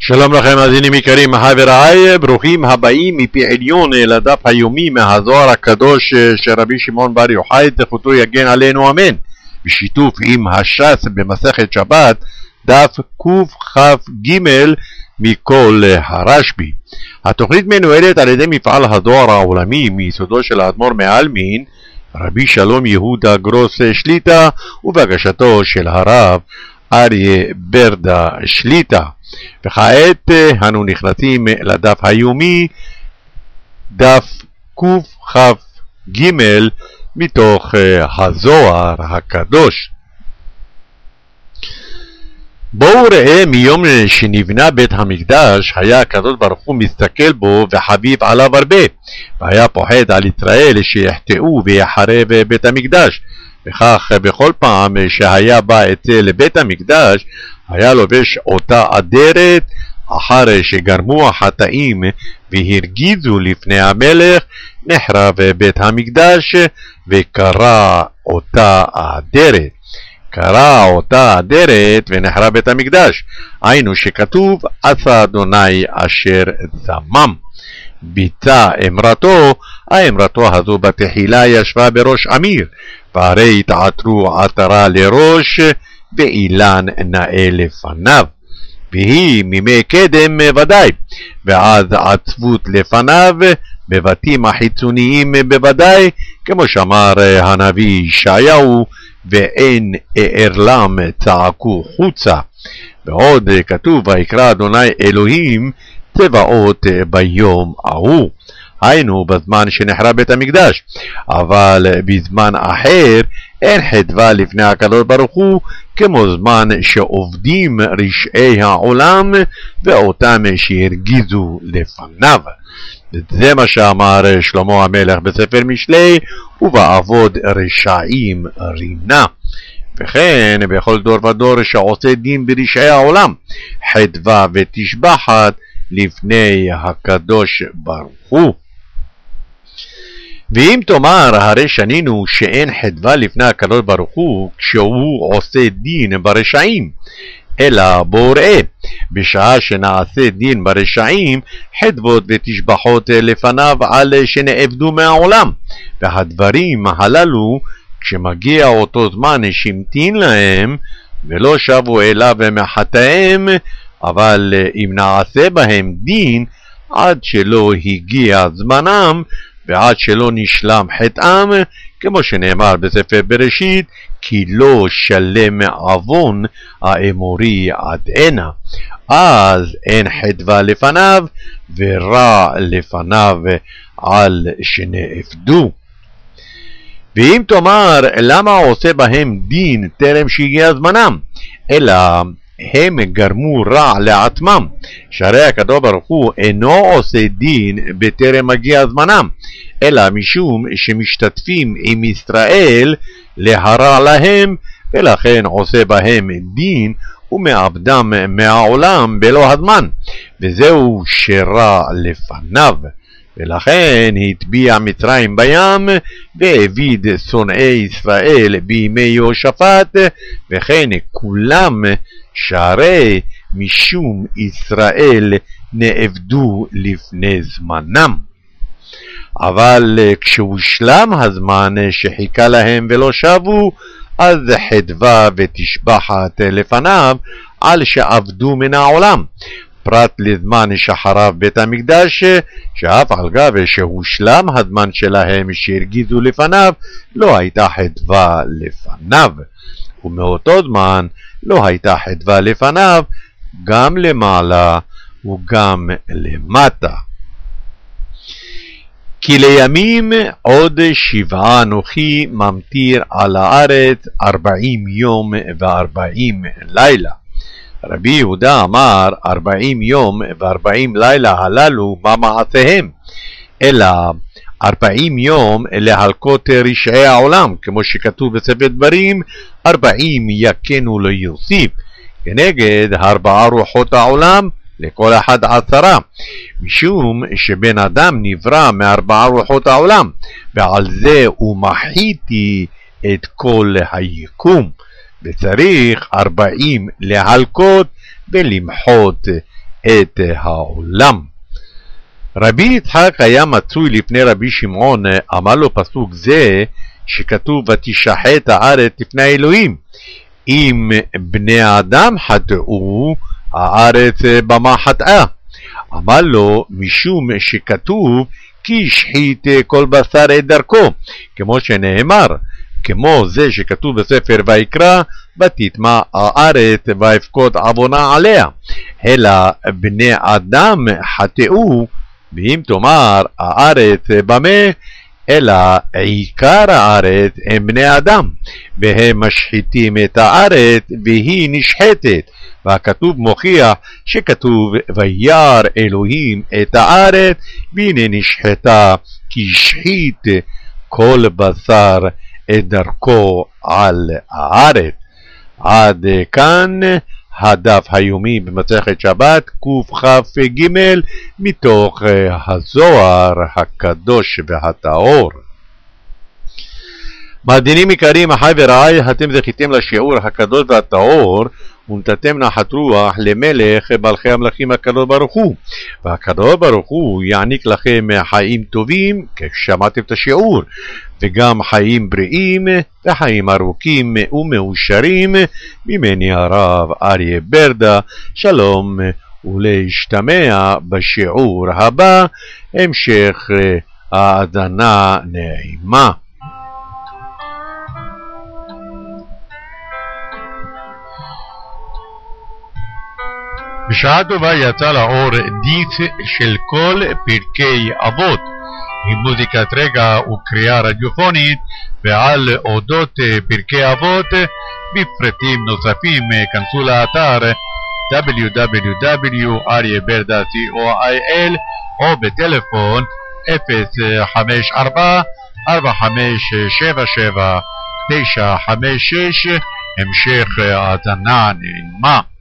שלום לכם מאזינים יקרים, אחי ורעי, ברוכים הבאים מפי עליון לדף היומי מהזוהר הקדוש של רבי שמעון בר יוחאי, זכותו יגן עלינו אמן, בשיתוף עם הש"ס במסכת שבת, דף קכ"ג מכל הרשב"י. התוכנית מנוהלת על ידי מפעל הזוהר העולמי מיסודו של האדמו"ר מעלמין, רבי שלום יהודה גרוס שליט"א, ובהגשתו של הרב אריה ברדה שליט"א. וכעת אנו נכנסים לדף היומי, דף קכ"ג מתוך הזוהר הקדוש. בואו ראה, מיום שנבנה בית המקדש היה הקדוש ברוך הוא מסתכל בו וחביב עליו הרבה, והיה פוחד על ישראל שיחטאו ויחרב בית המקדש. וכך בכל פעם שהיה בא אצל בית המקדש היה לובש אותה אדרת, אחר שגרמו החטאים והרגיזו לפני המלך, נחרב בית המקדש וקרע אותה האדרת. קרע אותה אדרת ונחרב בית המקדש, היינו שכתוב עשה אדוני אשר זמם. ביצע אמרתו, האמרתו הזו בתחילה ישבה בראש אמיר, והרי התעטרו עטרה לראש ואילן נאה לפניו, והיא מימי קדם ודאי, ואז עצבות לפניו בבתים החיצוניים בוודאי, כמו שאמר הנביא ישעיהו, ואין אערלם צעקו חוצה. ועוד כתוב ויקרא אדוני אלוהים צבאות ביום ההוא, היינו בזמן שנחרב בית המקדש, אבל בזמן אחר אין חדווה לפני הקדוש ברוך הוא כמו זמן שעובדים רשעי העולם ואותם שהרגיזו לפניו. זה מה שאמר שלמה המלך בספר משלי, ובעבוד רשעים רינה. וכן בכל דור ודור שעושה דין ברשעי העולם, חדווה ותשבחת לפני הקדוש ברוך הוא. ואם תאמר הרי שנינו שאין חדווה לפני הקדוש ברוך הוא כשהוא עושה דין ברשעים, אלא בוא ראה, בשעה שנעשה דין ברשעים, חדוות ותשבחות לפניו על שנאבדו מהעולם, והדברים הללו כשמגיע אותו זמן שהמתין להם ולא שבו אליו מחטאיהם, אבל אם נעשה בהם דין עד שלא הגיע זמנם ועד שלא נשלם חטאם, כמו שנאמר בספר בראשית, כי לא שלם עוון האמורי עד הנה, אז אין חדווה לפניו ורע לפניו על שנאבדו. ואם תאמר למה עושה בהם דין טרם שהגיע זמנם, אלא הם גרמו רע לעצמם, שהרי הקדוש ברוך הוא אינו עושה דין בטרם מגיע זמנם, אלא משום שמשתתפים עם ישראל להרע להם, ולכן עושה בהם דין ומאבדם מהעולם בלא הזמן, וזהו שרע לפניו. ולכן התביע מצרים בים והביד שונאי ישראל בימי יהושפט, וכן כולם שהרי משום ישראל נאבדו לפני זמנם. אבל כשהושלם הזמן שחיכה להם ולא שבו, אז חדווה ותשבחת לפניו על שעבדו מן העולם, פרט לזמן שחרב בית המקדש, שאף על גב שהושלם הזמן שלהם שהרגיזו לפניו, לא הייתה חדווה לפניו, ומאותו זמן לא הייתה חדווה לפניו גם למעלה וגם למטה. כי לימים עוד 7 אנוכי ממטיר על הארץ 40 יום ו40 לילה. רבי יהודה אמר 40 יום ו40 לילה הללו מה מעשיהם, אלא 40 יום להלקות רשעי העולם, כמו שכתוב בספר דברים 40 יכנו לא יוסיף, כנגד 4 רוחות העולם לכל אחד 10, משום שבן אדם נברא מ4 רוחות העולם, ועל זה הוא מחיתי את כל היקום, וצריך 40 להלקות ולמחות את העולם. רבי יצחק היה מצוי לפני רבי שמעון, אמר לו פסוק זה שכתוב ותשחט הארץ לפני האלוהים. אם בני האדם חטאו, הארץ במה חטאה. אמר לו משום שכתוב כי השחית כל בשר את דרכו, כמו שנאמר, כמו זה שכתוב בספר ויקרא ותטמע הארץ ויפקוד עוונה עליה. אלא בני אדם חטאו, ואם תאמר הארץ במה, אלא עיקר הארץ הם בני אדם, והם משחיתים את הארץ והיא נשחטת. והכתוב מוכיח שכתוב וירא אלוהים את הארץ והנה נשחטה, כי השחית כל בשר את דרכו על הארץ. עד כאן הדף היומי במסכת שבת קכ"ג מתוך הזוהר הקדוש והטהור. מאזינים יקרים, אחי ורעי, אתם זכיתם לשיעור הקדוש והטהור ונתתם נחת רוח למלך מלכי המלכים הקדוש ברוך הוא, והקדוש ברוך הוא יעניק לכם חיים טובים כששמעתם את השיעור, וגם חיים בריאים וחיים ארוכים ומאושרים. ממני הרב אריה ברדה, שלום ולהשתמע בשיעור הבא. המשך האזנה נעימה. בשעה טובה יצא לאור דיס של כל פרקי אבות, עם מוזיקת רגע וקריאה רדיופונית, ועל אודות פרקי אבות בפרטים נוספים כנסו לאתר www.aryeberda.co.il או בטלפון 054-4577-956. המשך האזנה נעימה.